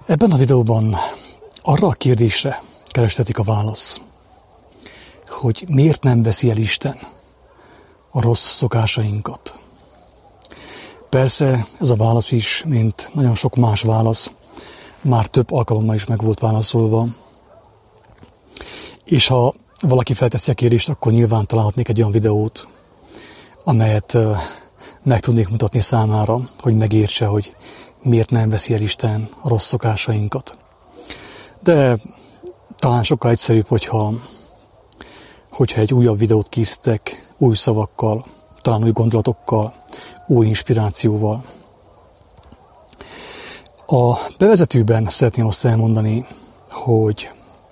Ebben a videóban arra a kérdésre kerestetik a válasz, hogy miért nem veszi el Isten a rossz szokásainkat. Persze ez a válasz is, mint nagyon sok más válasz, már több alkalommal is meg volt válaszolva. És ha valaki felteszi a kérdést, akkor nyilván találhatnék egy olyan videót, amelyet meg tudnék mutatni számára, hogy megértse, hogy miért nem veszi el Isten a rossz szokásainkat. De talán sokkal egyszerűbb, hogyha egy újabb videót készítek, új szavakkal, talán új gondolatokkal, új inspirációval. A bevezetőben szeretném azt elmondani, hogy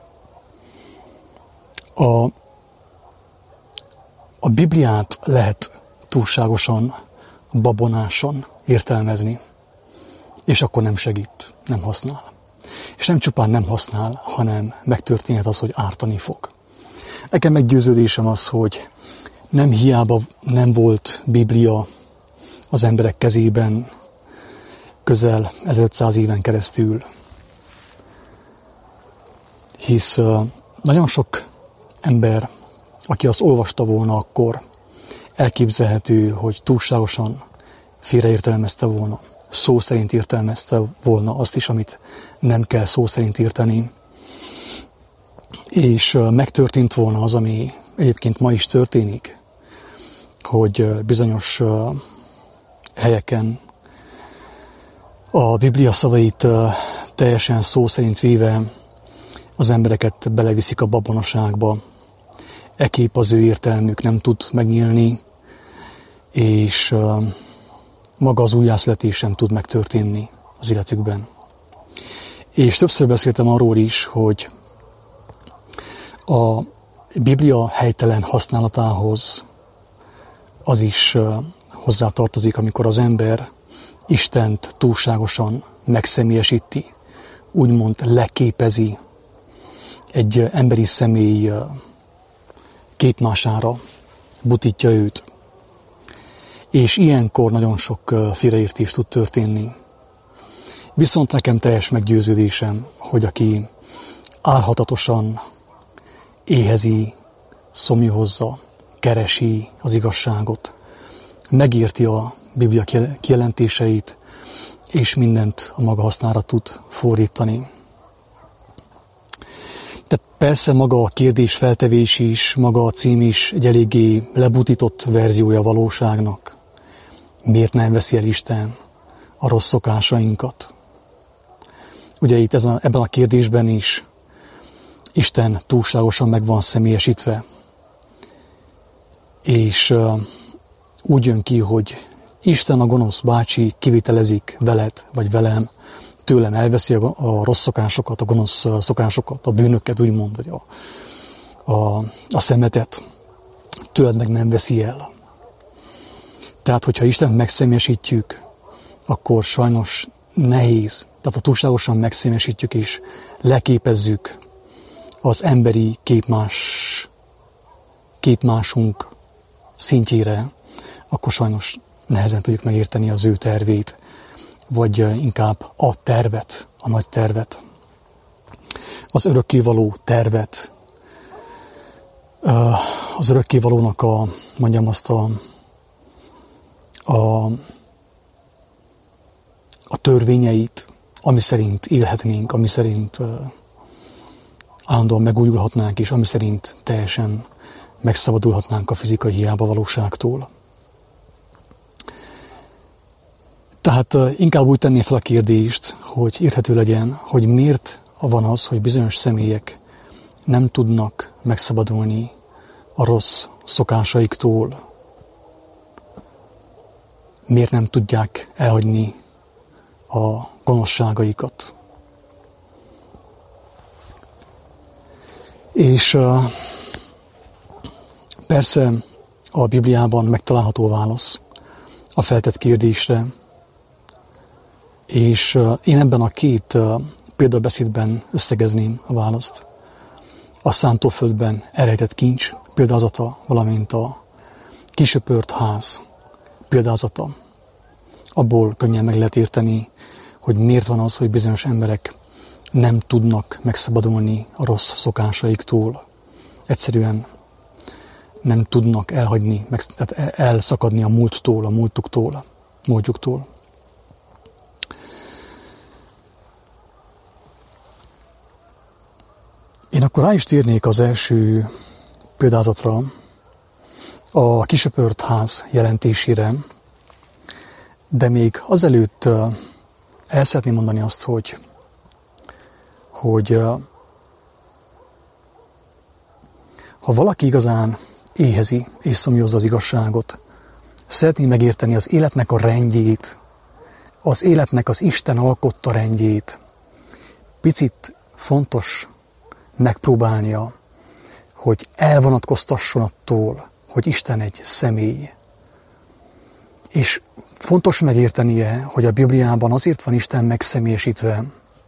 a Bibliát lehet túlságosan, babonásan értelmezni, és akkor nem segít, nem használ. És nem csupán nem használ, hanem megtörténhet az, hogy ártani fog. Nekem meggyőződésem az, hogy nem hiába nem volt Biblia az emberek kezében közel 1500 éven keresztül, hisz nagyon sok ember, aki azt olvasta volna akkor, elképzelhető, hogy túlságosan félreértelmezte volna, szó szerint értelmezte volna azt is, amit nem kell szó szerint érteni, és megtörtént volna az, ami egyébként ma is történik, hogy bizonyos helyeken a Biblia szavait teljesen szó szerint véve az embereket beleviszik a babonaságba, ekképp az ő értelmük nem tud megnyílni, és maga az újjászületés sem tud megtörténni az életükben. És többször beszéltem arról is, hogy a Biblia helytelen használatához az is hozzátartozik, amikor az ember Istent túlságosan megszemélyesíti, úgymond leképezi egy emberi személy képmására, butítja őt. És ilyenkor nagyon sok félreértés tud történni. Viszont nekem teljes meggyőződésem, hogy aki álhatatosan éhezi, szomjúhozza, keresi az igazságot, megérti a Biblia kijelentéseit, és mindent a maga hasznára tud fordítani. De persze maga a kérdés feltevés is, maga a cím is egy eléggé lebutított verziója a valóságnak. Miért nem veszi el Isten a rossz szokásainkat? Ugye itt ebben a kérdésben is Isten túlságosan meg van személyesítve, és úgy jön ki, hogy Isten, a gonosz bácsi kivitelezik veled vagy velem, tőlem elveszi a rossz szokásokat, a gonosz szokásokat, a bűnöket úgymond, vagy a szemetet, tőled meg nem veszi el. Tehát, hogyha Istent megszemélyesítjük, akkor sajnos nehéz, tehát ha túlságosan megszemélyesítjük és leképezzük az emberi képmásunk szintjére, akkor sajnos nehezen tudjuk megérteni az ő tervét, vagy inkább a tervet, a nagy tervet, az örökkévaló tervet, az örökkévalónak a törvényeit, ami szerint élhetnénk, ami szerint állandóan megújulhatnánk, és ami szerint teljesen megszabadulhatnánk a fizikai hiábavalóságtól. Tehát inkább úgy tenné fel a kérdést, hogy érthető legyen, hogy miért van az, hogy bizonyos személyek nem tudnak megszabadulni a rossz szokásaiktól, miért nem tudják elhagyni a gonoszságaikat. És persze a Bibliában megtalálható válasz a feltett kérdésre, és én ebben a két példabeszédben összegezném a választ. A szántóföldben elrejtett kincs példázata, valamint a kisöpört ház példázata. Abból könnyen meg lehet érteni, hogy miért van az, hogy bizonyos emberek nem tudnak megszabadulni a rossz szokásaiktól. Egyszerűen nem tudnak elhagyni, tehát elszakadni a múlttól, a múltjuktól. Én akkor rá is térnék az első példázatra, a kisöpört ház jelentésére, de még azelőtt el szeretném mondani azt, hogy ha valaki igazán éhezi és szomjazza az igazságot, szeretné megérteni az életnek a rendjét, az életnek az Isten alkotta rendjét, picit fontos megpróbálnia, hogy elvonatkoztasson attól, hogy Isten egy személy. És fontos megértenie, hogy a Bibliában azért van Isten megszemélyesítve,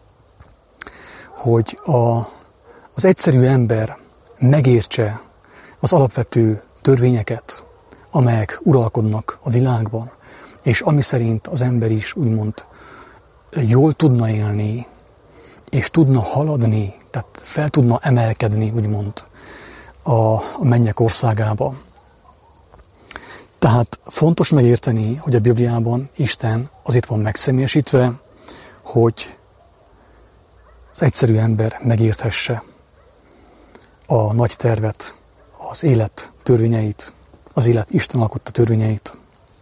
hogy az egyszerű ember megértse az alapvető törvényeket, amelyek uralkodnak a világban, és ami szerint az ember is úgymond jól tudna élni, és tudna haladni, tehát fel tudna emelkedni, úgymond, a mennyek országába. Tehát fontos megérteni, hogy a Bibliában Isten azért van megszemélyesítve, hogy az egyszerű ember megérthesse a nagy tervet, az élet törvényeit, az élet Isten alkotta törvényeit.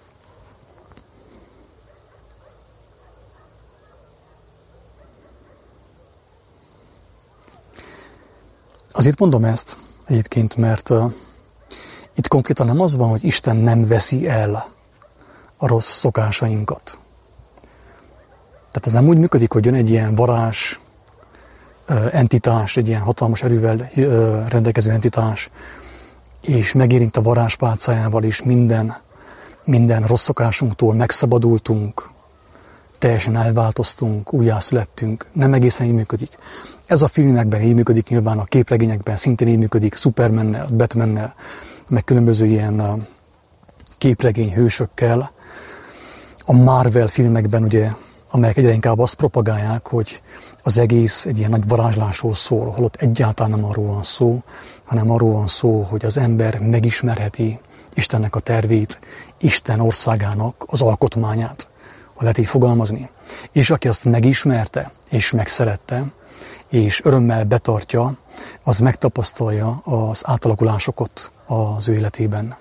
Azért mondom ezt egyébként, mert itt konkrétan nem az van, hogy Isten nem veszi el a rossz szokásainkat. Tehát ez nem úgy működik, hogy jön egy ilyen varázs entitás, egy ilyen hatalmas erővel rendelkező entitás, és megérint a varázspálcájával, és minden rossz szokásunktól megszabadultunk, teljesen elváltoztunk, újjászülettünk. Nem egészen így működik. Ez a filmekben így működik, nyilván a képregényekben szintén így működik, Supermannel, Batmannel, meg különböző ilyen képregény hősökkel. A Marvel filmekben, ugye, amelyek egyre inkább azt propagálják, hogy az egész egy ilyen nagy varázslásról szól, holott egyáltalán nem arról van szó, hanem arról van szó, hogy az ember megismerheti Istennek a tervét, Isten országának az alkotmányát, ha lehet így fogalmazni. És aki azt megismerte, és megszerette, és örömmel betartja, az megtapasztalja az átalakulásokat az ő életében.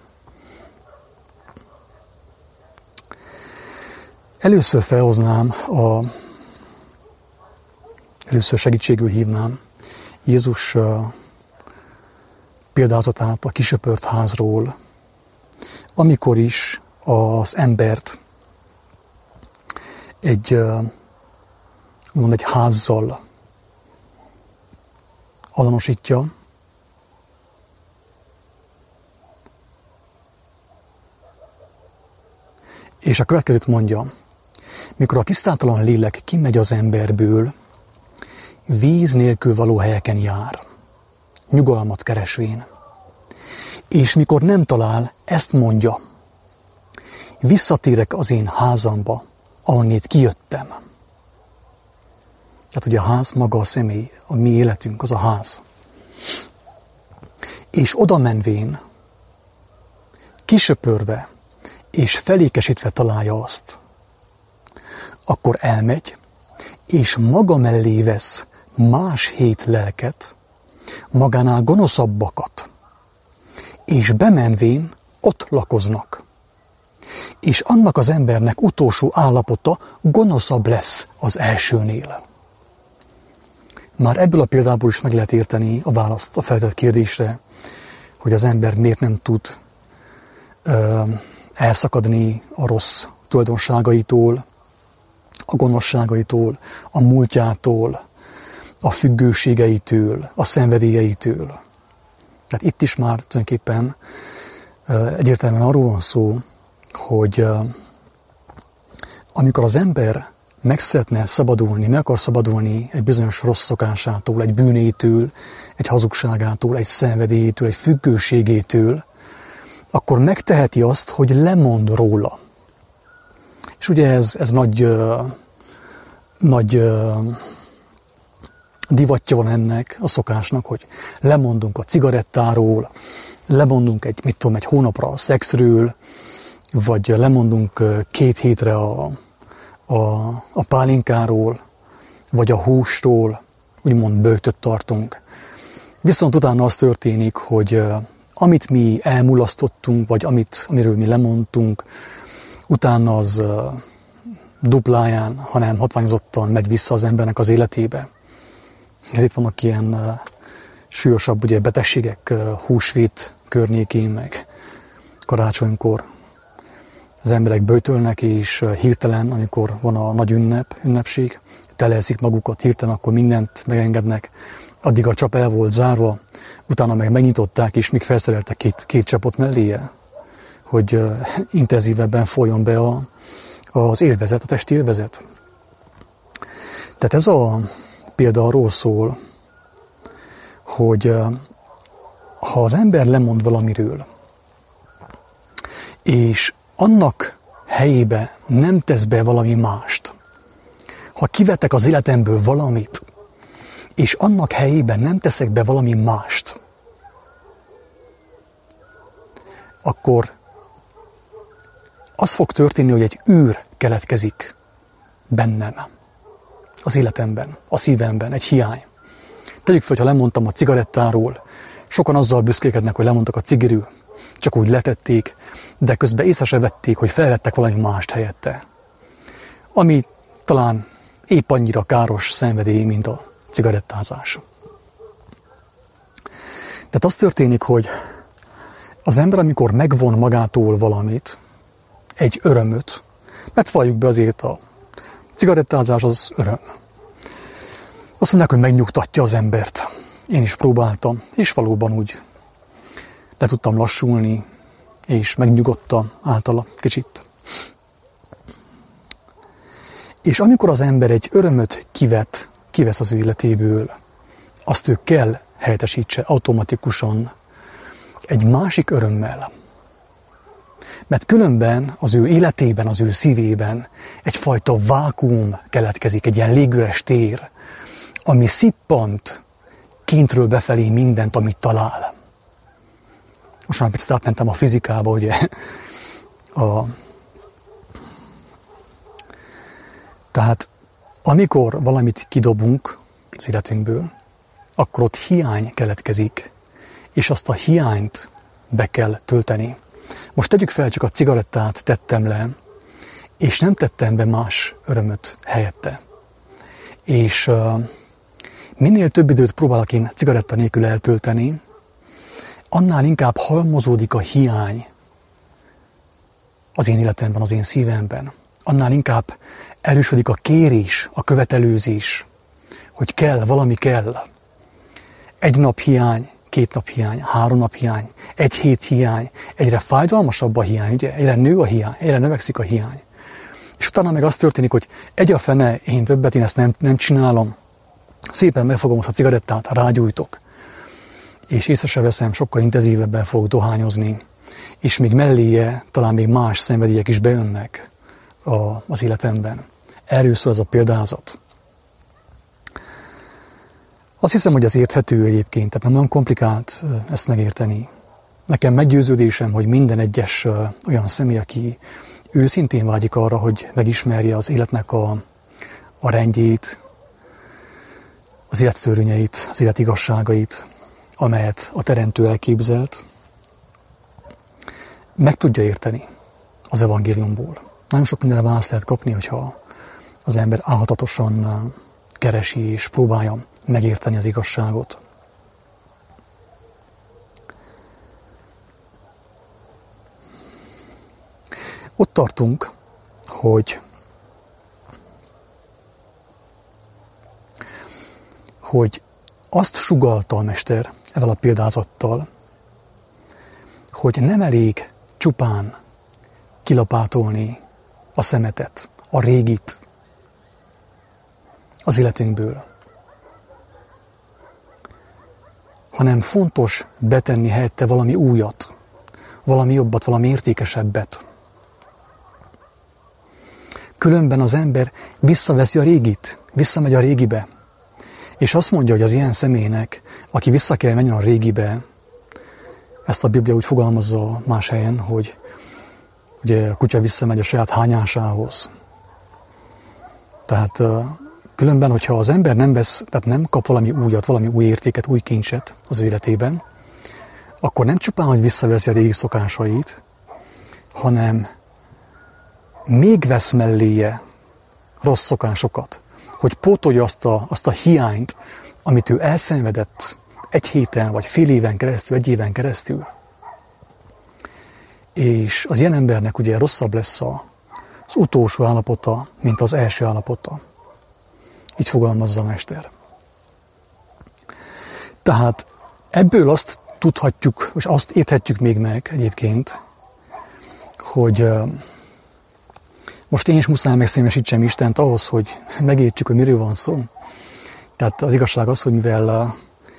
Először felhoznám, először segítségül hívnám Jézus példázatát a kisöpört házról, amikor is az embert egy házzal azonosítja, és a következőt mondja: mikor a tisztátalan lélek kimegy az emberből, víz nélkül való helyeken jár, nyugalmat keresvén. És mikor nem talál, ezt mondja: visszatérek az én házamba, ahonnét kijöttem. Tehát ugye a ház maga a személy, a mi életünk, az a ház. És oda menvén, kisöpörve és felékesítve találja azt, akkor elmegy, és maga mellé vesz más 7 lelket, magánál gonoszabbakat, és bemenvén ott lakoznak. És annak az embernek utolsó állapota gonoszabb lesz az elsőnél. Már ebből a példából is meg lehet érteni a választ a feltett kérdésre, hogy az ember miért nem tud elszakadni a rossz tulajdonságaitól, a gonoszságaitól, a múltjától, a függőségeitől, a szenvedélyeitől. Tehát itt is már tulajdonképpen egyértelműen arról van szó, hogy amikor az ember meg szeretne szabadulni, meg akar szabadulni egy bizonyos rossz szokásától, egy bűnétől, egy hazugságától, egy szenvedélyétől, egy függőségétől, akkor megteheti azt, hogy lemond róla. És ugye ez nagy divatja van ennek a szokásnak, hogy lemondunk a cigarettáról, lemondunk egy hónapra a szexről, vagy lemondunk 2 hétre a pálinkáról, vagy a húsról, úgymond böjtöt tartunk. Viszont utána az történik, hogy amit mi elmulasztottunk, vagy amiről mi lemondtunk, utána az dupláján, hanem hatványozottan megy vissza az embernek az életébe. Ez itt vannak ilyen súlyosabb ugye, betegségek húsvét környékén, meg karácsonykor. Az emberek böjtölnek, és hirtelen, amikor van a nagy ünnepség, teleszik magukat, hirtelen akkor mindent megengednek. Addig a csap el volt zárva, utána meg megnyitották, és még felszereltek két csapot melléje, hogy intenzívebben folyjon be az élvezet, a testi élvezet. Tehát ez a példa arról szól, hogy ha az ember lemond valamiről, és annak helyébe nem tesz be valami mást, ha kivetek az életemből valamit, és annak helyében nem teszek be valami mást, akkor az fog történni, hogy egy űr keletkezik bennem, az életemben, a szívemben, egy hiány. Tegyük fel, ha lemondtam a cigarettáról, sokan azzal büszkélkednek, hogy lemondtak a cigiről, csak úgy letették, de közben észre se vették, hogy felvettek valami mást helyette, ami talán épp annyira káros szenvedély, mint a cigarettázás. Tehát az történik, hogy az ember, amikor megvon magától valamit, egy örömöt, mert valljuk be azért a cigarettázás az öröm. Azt mondják, hogy megnyugtatja az embert. Én is próbáltam, és valóban úgy le tudtam lassulni, és megnyugodtam általa kicsit. És amikor az ember egy örömöt kivesz az ő életéből, azt ő kell helyettesítse automatikusan egy másik örömmel. Mert különben az ő életében, az ő szívében egyfajta vákuum keletkezik, egy ilyen légüres tér, ami szippant kintről befelé mindent, amit talál. Most már picit átmentem a fizikába, ugye. Tehát amikor valamit kidobunk az életünkből, akkor ott hiány keletkezik, és azt a hiányt be kell tölteni. Most tegyük fel, csak a cigarettát tettem le, és nem tettem be más örömöt helyette. És minél több időt próbálok én cigaretta nélkül eltölteni, annál inkább halmozódik a hiány az én életemben, az én szívemben. Annál inkább erősödik a kérés, a követelőzés, hogy kell, valami kell. 1 nap hiány, 2 nap hiány, 3 nap hiány, 1 hét hiány, egyre fájdalmasabb a hiány, ugye? Egyre nő a hiány, egyre növekszik a hiány. És utána meg az történik, hogy egy a fene, én többet, én ezt nem csinálom. Szépen megfogom azt a cigarettát, rágyújtok, és észre se veszem, sokkal intenzívebben fogok dohányozni, és még melléje talán még más szenvedélyek is bejönnek az életemben. Erről szól ez a példázat. Azt hiszem, hogy ez érthető egyébként, tehát nem olyan komplikált ezt megérteni. Nekem meggyőződésem, hogy minden egyes olyan személy, aki őszintén vágyik arra, hogy megismerje az életnek a rendjét, az élettörvényeit, az élet igazságait, amelyet a Teremtő elképzelt, meg tudja érteni az evangéliumból. Nagyon sok mindenre választ lehet kapni, hogyha az ember álhatatosan keresi és próbálja megérteni az igazságot. Ott tartunk, hogy azt sugallta a Mester ezzel a példázattal, hogy nem elég csupán kilapátolni a szemetet, a régit az életünkből, hanem fontos betenni helyette valami újat, valami jobbat, valami értékesebbet. Különben az ember visszaveszi a régit, visszamegy a régibe, És azt mondja, hogy az ilyen személynek, aki vissza kell menjen a régibe, ezt a Biblia úgy fogalmazza más helyen, hogy ugye a kutya visszamegy a saját hányásához. Tehát különben, hogyha az ember tehát nem kap valami újat, valami új értéket, új kincset az életében, akkor nem csupán, hogy visszaveszi a régi szokásait, hanem még vesz melléje rossz szokásokat, hogy pótolja azt a hiányt, amit ő elszenvedett egy héten, vagy fél éven keresztül, egy éven keresztül. És az ilyen embernek ugye rosszabb lesz az utolsó állapota, mint az első állapota. Így fogalmazza a mester. Tehát ebből azt tudhatjuk, és azt érthetjük még meg egyébként, hogy most én is muszáj megszemesítsem Istent ahhoz, hogy megértsük, hogy miről van szó. Tehát az igazság az, hogy mivel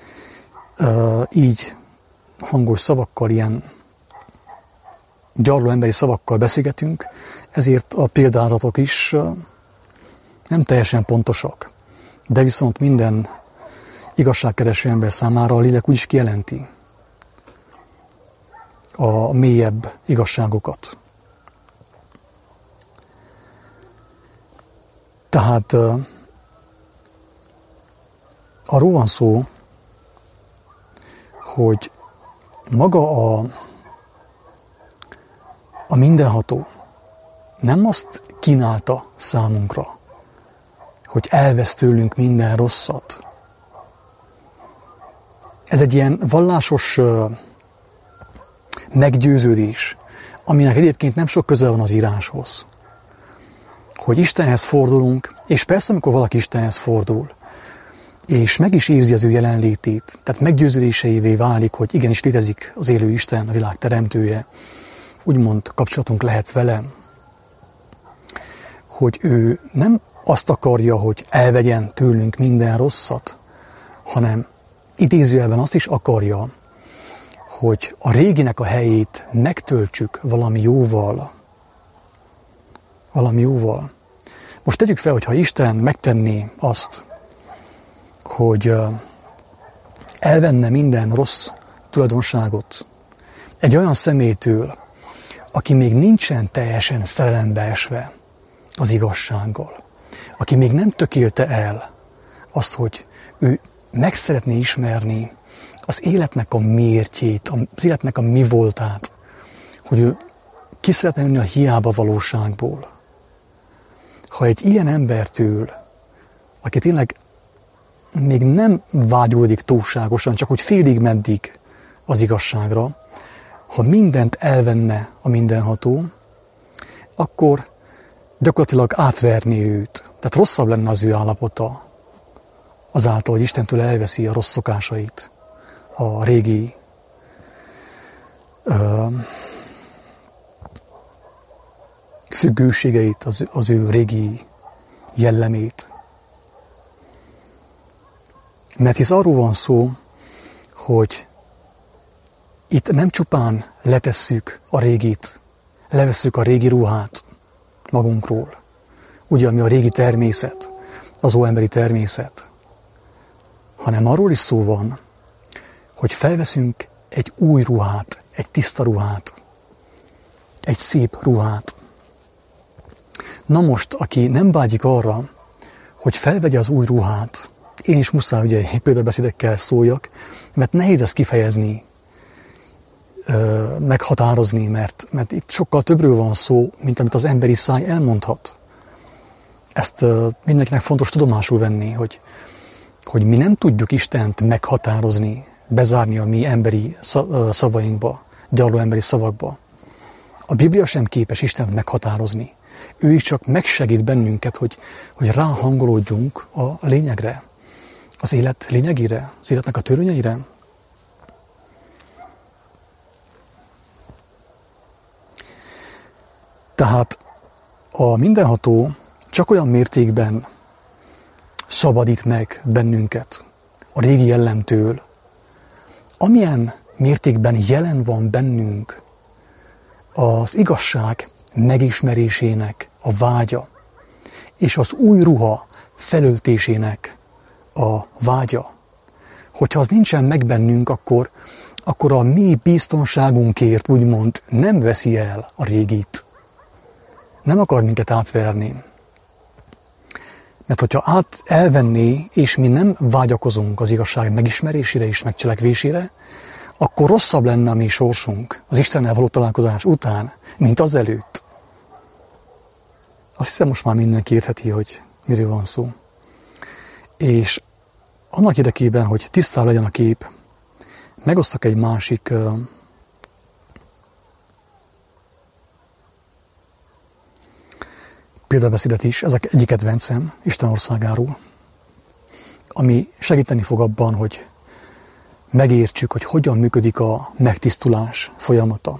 így hangos szavakkal, ilyen gyarló emberi szavakkal beszélgetünk, ezért a példázatok is nem teljesen pontosak. De viszont minden igazságkereső ember számára a lélek úgyis kijelenti a mélyebb igazságokat. Tehát arról van szó, hogy maga a mindenható nem azt kínálta számunkra, hogy elvesz tőlünk minden rosszat. Ez egy ilyen vallásos meggyőződés, aminek egyébként nem sok köze van az íráshoz. Hogy Istenhez fordulunk, és persze, amikor valaki Istenhez fordul, és meg is érzi az ő jelenlétét, tehát meggyőződéseivé válik, hogy igenis létezik az élő Isten, a világ teremtője, úgymond kapcsolatunk lehet vele, hogy ő nem azt akarja, hogy elvegyen tőlünk minden rosszat, hanem idézőjelben azt is akarja, hogy a réginek a helyét megtöltsük valami jóval. Valami jóval. Most tegyük fel, hogyha Isten megtenné azt, hogy elvenne minden rossz tulajdonságot egy olyan személytől, aki még nincsen teljesen szerelembe esve az igazsággal, aki még nem tökélte el azt, hogy ő meg szeretné ismerni az életnek a miértjét, az életnek a mi voltát, hogy ő ki szeretne jönni a hiába valóságból. Ha egy ilyen embertől, aki tényleg még nem vágyódik túlságosan, csak hogy félig meddig az igazságra, ha mindent elvenne a mindenható, akkor gyakorlatilag átverné őt. Tehát rosszabb lenne az ő állapota azáltal, hogy Istentől elveszi a rossz szokásait, a régi függőségeit, az ő régi jellemét. Mert hisz arról van szó, hogy itt nem csupán letesszük a régit, levesszük a régi ruhát magunkról, ugye, ami a régi természet, az óemberi természet, hanem arról is szó van, hogy felveszünk egy új ruhát, egy tiszta ruhát, egy szép ruhát. Na most, aki nem vágyik arra, hogy felvegye az új ruhát, én is muszáj ugye példabeszédekkel szóljak, mert nehéz ezt kifejezni, meghatározni, mert itt sokkal többről van szó, mint amit az emberi száj elmondhat. Ezt mindenkinek fontos tudomásul venni, hogy mi nem tudjuk Istent meghatározni, bezárni a mi emberi szavainkba, gyarló emberi szavakba. A Biblia sem képes Istent meghatározni. Ő is csak megsegít bennünket, hogy ráhangolódjunk a lényegre, az élet lényegére, az életnek a törvényeire. Tehát a mindenható csak olyan mértékben szabadít meg bennünket a régi jellemtől, amilyen mértékben jelen van bennünk az igazság megismerésének a vágya, és az új ruha felöltésének a vágya. Hogyha az nincsen meg bennünk, akkor a mi biztonságunkért úgymond nem veszi el a régit. Nem akar minket átverni. Mert hogyha elvenné, és mi nem vágyakozunk az igazság megismerésére és megcselekvésére, akkor rosszabb lenne a mi sorsunk az Istennel való találkozás után, mint azelőtt. Azt hiszem, most már mindenki értheti, hogy miről van szó. És annak érdekében, hogy tisztább legyen a kép, megosztok egy másik példabeszédet is, ez egyik kedvencem Isten országáról, ami segíteni fog abban, hogy megértsük, hogy hogyan működik a megtisztulás folyamata.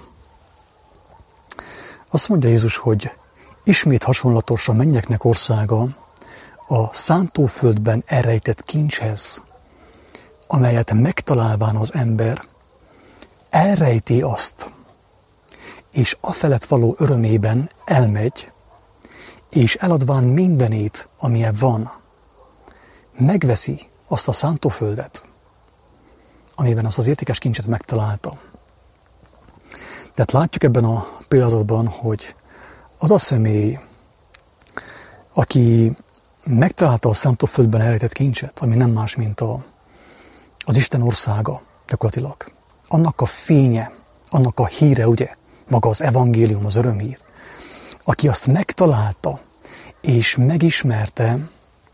Azt mondja Jézus, hogy ismét hasonlatos a mennyeknek országa a szántóföldben elrejtett kincshez, amelyet megtalálván az ember elrejti azt, és afelett való örömében elmegy, és eladván mindenét, amilyen van, megveszi azt a szántóföldet, amiben azt az értékes kincset megtalálta. Tehát látjuk ebben a példázatban, hogy az a személy, aki megtalálta a szántóföldben elrejtett kincset, ami nem más, mint az Isten országa gyakorlatilag. Annak a fénye, annak a híre, ugye, maga az evangélium, az örömhír. Aki azt megtalálta és megismerte,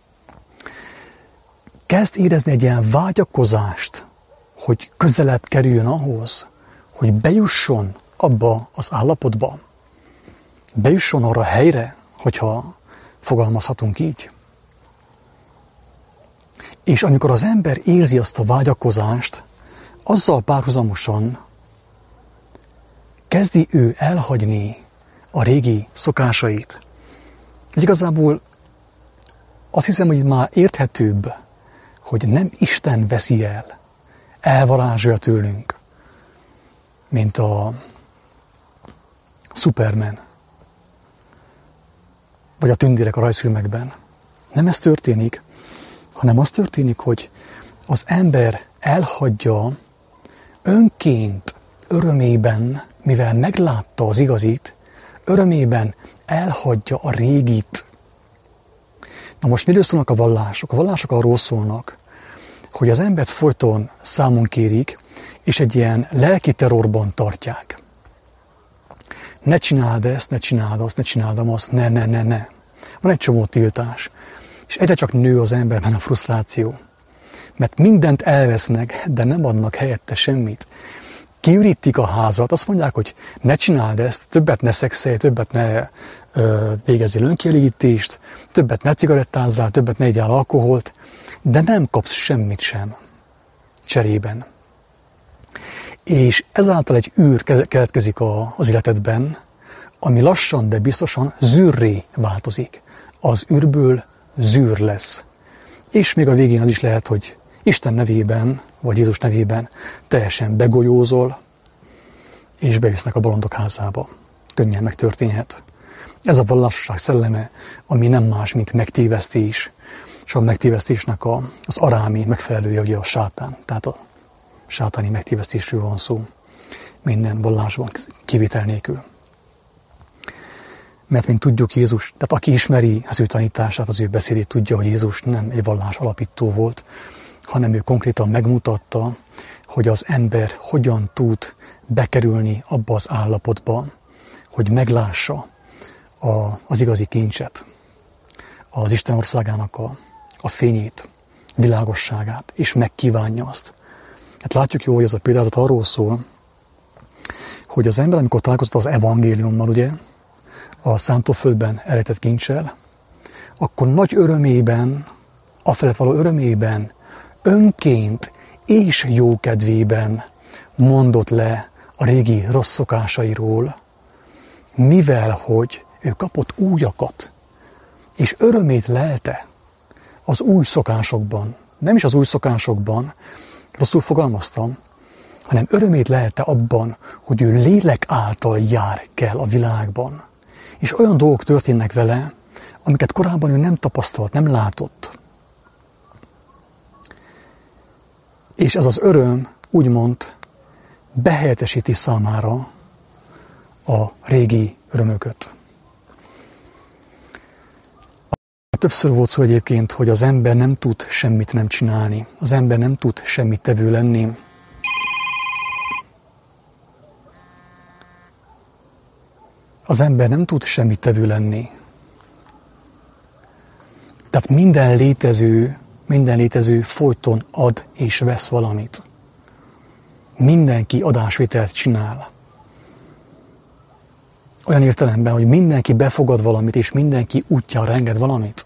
kezd érezni egy ilyen vágyakozást, hogy közelebb kerüljön ahhoz, hogy bejusson abba az állapotba, bejusson arra a helyre, hogyha fogalmazhatunk így. És amikor az ember érzi azt a vágyakozást, azzal párhuzamosan kezdi ő elhagyni a régi szokásait. Igazából azt hiszem, hogy már érthetőbb, hogy nem Isten veszi el, elvarázsolja tőlünk, mint a Superman, vagy a tündérek a rajzfilmekben. Nem ez történik, hanem az történik, hogy az ember elhagyja önként, örömében, mivel meglátta az igazit, örömében elhagyja a régit. Na most miről szólnak a vallások? A vallások arról szólnak, hogy az embert folyton számon kérik, és egy ilyen lelki terrorban tartják. Ne csináld ezt, ne csináld azt, ne csináld azt, ne. Van egy csomó tiltás. És egyre csak nő az emberben a frusztráció. Mert mindent elvesznek, de nem adnak helyette semmit. Kiürítik a házat, azt mondják, hogy ne csináld ezt, többet ne szexelj, többet ne végezzél önkielégítést, többet ne cigarettázzál, többet ne igyál alkoholt, de nem kapsz semmit sem cserében. És ezáltal egy űr keletkezik az életedben, ami lassan, de biztosan zűrré változik. Az űrből zűr lesz. És még a végén az is lehet, hogy Isten nevében, vagy Jézus nevében teljesen begolyózol, és bevisznek a bolondok házába. Könnyen megtörténhet. Ez a vallásosság szelleme, ami nem más, mint megtévesztés, és a megtévesztésnek az arámi megfelelője ugye a sátán. Tehát a sátáni megtévesztésről van szó minden vallásban, kivétel nélkül. Mert mint tudjuk, Jézus, tehát aki ismeri az ő tanítását, az ő beszédét, tudja, hogy Jézus nem egy vallás alapító volt, hanem ő konkrétan megmutatta, hogy az ember hogyan tud bekerülni abba az állapotba, hogy meglássa az igazi kincset, az Isten országának a fényét, világosságát, és megkívánja azt. Hát látjuk jó, hogy ez a példázat arról szól, hogy az ember, amikor találkozott az evangéliummal, ugye, a szántóföldben elrejtett kincsel, akkor nagy örömében, afelett való örömében, önként és jókedvében mondott le a régi rossz szokásairól, mivel hogy ő kapott újakat, és örömét lelte az új szokásokban. Nem is az új szokásokban, rosszul fogalmaztam, hanem örömét lelte abban, hogy ő lélek által jár kell a világban. És olyan dolgok történnek vele, amiket korábban ő nem tapasztalt, nem látott. És ez az öröm úgymond behelyettesíti számára a régi örömöket. Többször volt szó egyébként, hogy az ember nem tud semmit nem csinálni. Az ember nem tud semmit tevő lenni. Az ember nem tud semmit tevő lenni. Tehát minden létező folyton ad és vesz valamit. Mindenki adásvételt csinál. Olyan értelemben, hogy mindenki befogad valamit, és mindenki útjára enged valamit.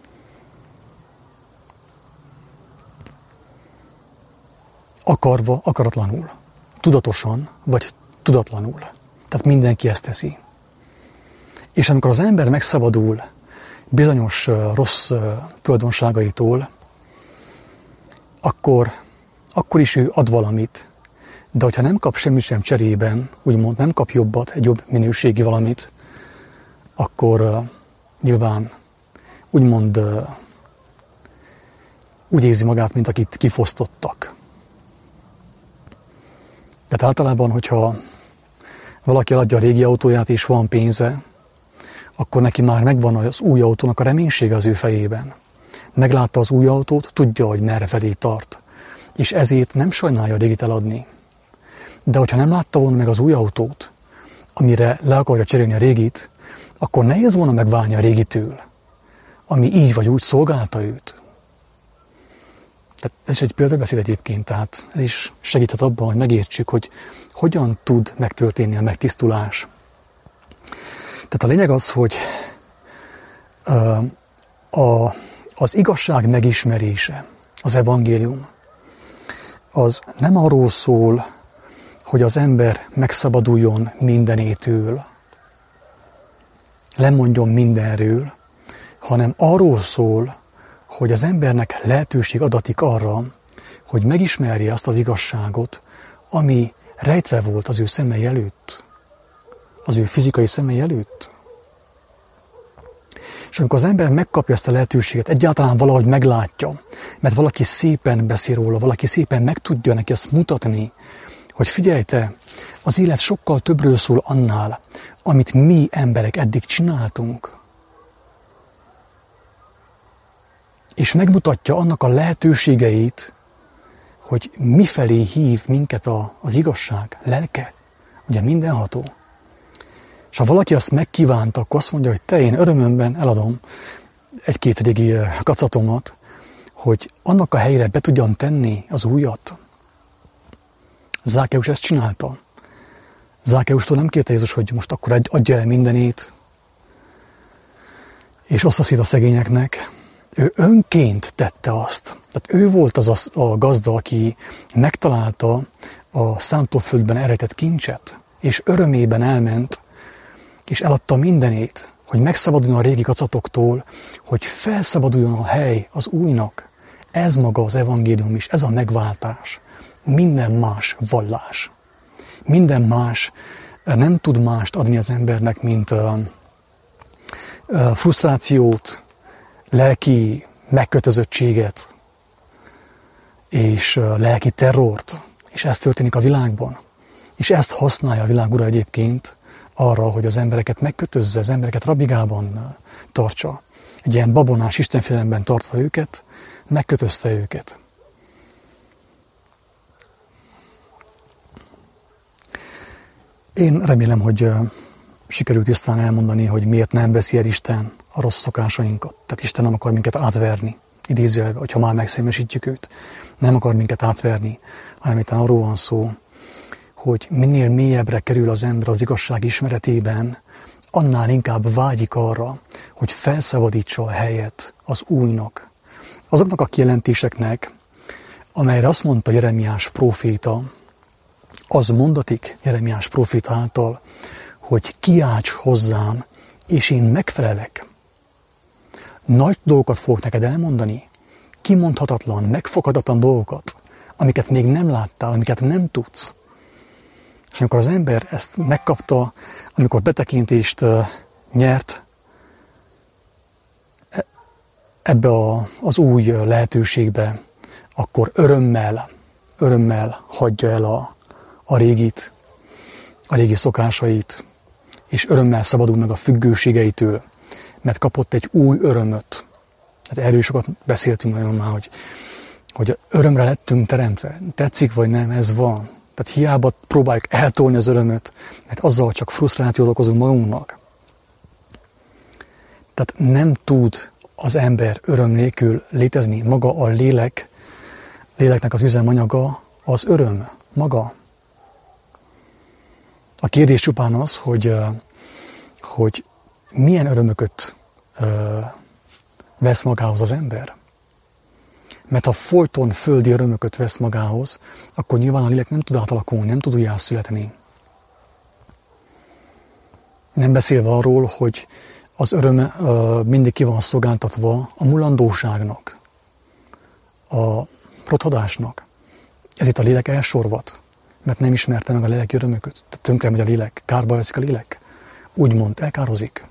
Akarva, akaratlanul. Tudatosan, vagy tudatlanul. Tehát mindenki ezt teszi. És amikor az ember megszabadul bizonyos rossz tulajdonságaitól, akkor is ő ad valamit. De hogyha nem kap semmit sem cserében, úgymond nem kap jobbat, egy jobb minőségi valamit, akkor nyilván úgymond úgy érzi magát, mint akit kifosztottak. Tehát általában, hogyha valaki eladja a régi autóját és van pénze, akkor neki már megvan az új autónak a reménysége az ő fejében. Meglátta az új autót, tudja, hogy merre felé tart. És ezért nem sajnálja a régit eladni. De hogyha nem látta volna meg az új autót, amire le akarja cserélni a régit, akkor nehéz volna megválni a régitől, ami így vagy úgy szolgálta őt. Tehát ez is egy példabeszéd egyébként, tehát ez is segíthet abban, hogy megértsük, hogy hogyan tud megtörténni a megtisztulás. Tehát a lényeg az, hogy az igazság megismerése, az evangélium, az nem arról szól, hogy az ember megszabaduljon mindenétől, lemondjon mindenről, hanem arról szól, hogy az embernek lehetőség adatik arra, hogy megismerje azt az igazságot, ami rejtve volt az ő szemei előtt, az ő fizikai szemei előtt. És amikor az ember megkapja ezt a lehetőséget, egyáltalán valahogy meglátja, mert valaki szépen beszél róla, valaki szépen meg tudja neki azt mutatni, hogy figyelj te, az élet sokkal többről szól annál, amit mi emberek eddig csináltunk. És megmutatja annak a lehetőségeit, hogy mifelé hív minket az igazság, lelke, ugye mindenható. És ha valaki azt megkívánta, akkor azt mondja, hogy te, én örömömben eladom egy-két régi kacatomat, hogy annak a helyre be tudjam tenni az újat. Zákeus ezt csinálta. Zákeustól nem kérte Jézus, hogy most akkor adja el mindenét, és ossza szét a szegényeknek. Ő önként tette azt. Tehát ő volt az a gazda, aki megtalálta a szántóföldben elrejtett kincset, és örömében elment, és eladta mindenét, hogy megszabaduljon a régi kacatoktól, hogy felszabaduljon a hely az újnak. Ez maga az evangélium is, ez a megváltás. Minden más vallás. Minden más nem tud mást adni az embernek, mint frusztrációt, lelki megkötözöttséget és lelki terrort. És ez történik a világban. És ezt használja a világ ura egyébként arra, hogy az embereket megkötözze, az embereket rabigában tartsa. Egy ilyen babonás istenfélelemben tartva őket, megkötözte őket. Én remélem, hogy sikerült tisztán elmondani, hogy miért nem veszi el Isten a rossz szokásainkat. Tehát Isten nem akar minket átverni, idézőjelben, hogyha már megszemesítjük őt. Nem akar minket átverni, hanem itt arról van szó, hogy minél mélyebbre kerül az ember az igazság ismeretében, annál inkább vágyik arra, hogy felszabadítsa a helyet az újnak. Azoknak a kijelentéseknek, amelyre azt mondta Jeremiás próféta, az mondatik Jeremiás próféta által, hogy kiálts hozzám, és én megfelelek. Nagy dolgokat fogok neked elmondani, kimondhatatlan, megfoghatatlan dolgokat, amiket még nem láttál, amiket nem tudsz. És amikor az ember ezt megkapta, amikor betekintést nyert ebbe az új lehetőségbe, akkor örömmel örömmel hagyja el a régit, a régi szokásait, és örömmel szabadul meg a függőségeitől, mert kapott egy új örömöt. Hát erről sokat beszéltünk nagyon már, hogy örömre lettünk teremtve. Tetszik vagy nem, ez van. Tehát hiába próbáljuk eltolni az örömöt, mert azzal csak frusztrációt okozunk magunknak. Tehát nem tud az ember öröm nélkül létezni. Maga a léleknek az üzemanyaga az öröm, maga. A kérdés csupán az, hogy milyen örömöket vesz magához az ember. Mert ha folyton földi örömöket vesz magához, akkor nyilván a lélek nem tud átalakulni, nem tud újjászületni. Nem beszélve arról, hogy az öröm mindig ki van szolgáltatva a mulandóságnak, a rothadásnak. Ez itt a lélek elsorvat, mert nem ismerte meg a léleki örömöket. Tehát tönkre megy a lélek, kárba veszik a lélek. Úgymond elkározik.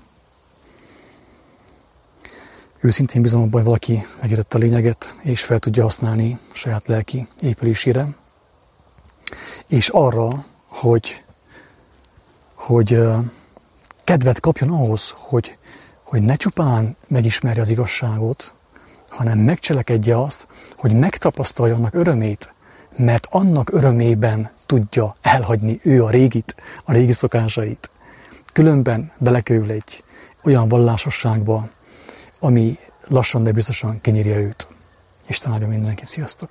Őszintén bízom abban, hogy valaki megértette a lényeget, és fel tudja használni a saját lelki épülésére. És arra, hogy kedvet kapjon ahhoz, hogy ne csupán megismerje az igazságot, hanem megcselekedje azt, hogy megtapasztalja annak örömét, mert annak örömében tudja elhagyni ő a régi szokásait. Különben belekerül egy olyan vallásosságba, ami lassan, de biztosan kinyírja őt. Isten áldja mindenkit, sziasztok!